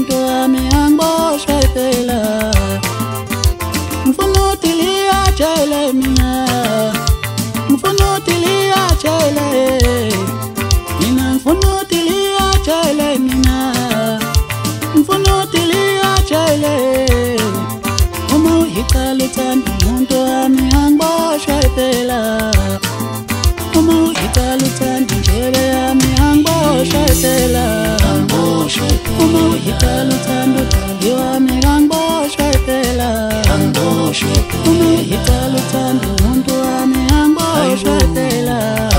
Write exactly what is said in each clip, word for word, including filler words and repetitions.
umuntu wami angiboshwe phela. Ngifuna ukuthi liyatshele mina, ngifuna ukuthi liyatshele mina, ngifuna ukuthi liyatshele mina, ngifuna ukuthi liyatshele. Uma uyiqala uthanda umuntu wami angiboshwe phela. Uma uyiqala uthanda indlebe yami angiboshwe phela. Uma uyiqala uthanda udali wami angiboshwe phela. Uma uyiqala uthanda umuntu wami angiboshwe phela.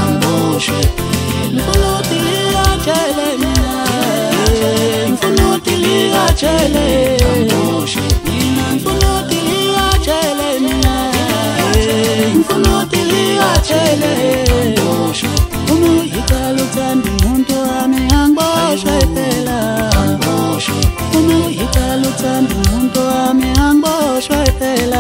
Ngifuna ukuthi liyatshele mina, ngifuna ukuthi liyatshele mina, ngifuna ukuthi liyatshele mina, ngifuna ukuthi liyatshele. Uma uyiqala uthanda umuntu wami angiboshwe phela. Uma uyiqala uthanda umuntu wami angiboshwe phela.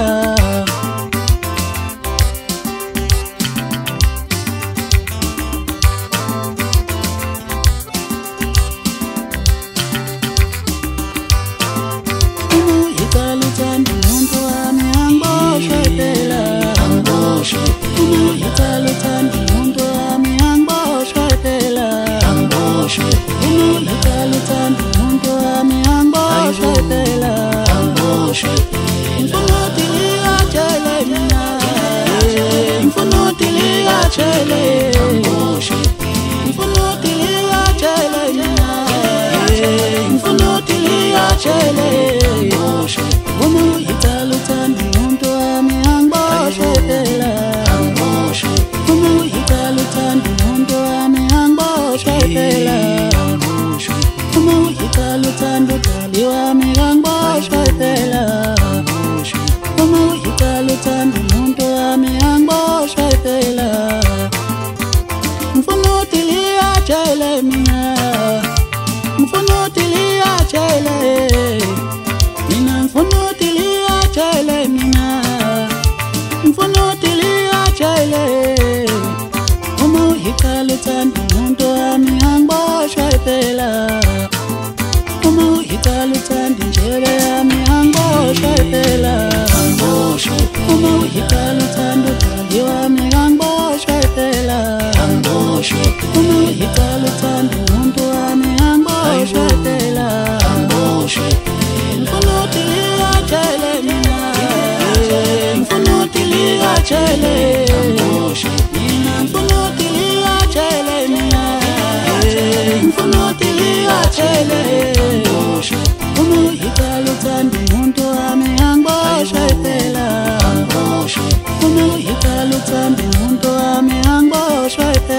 Uma uyiqala uthanda umuntu wami angiboshwe phela.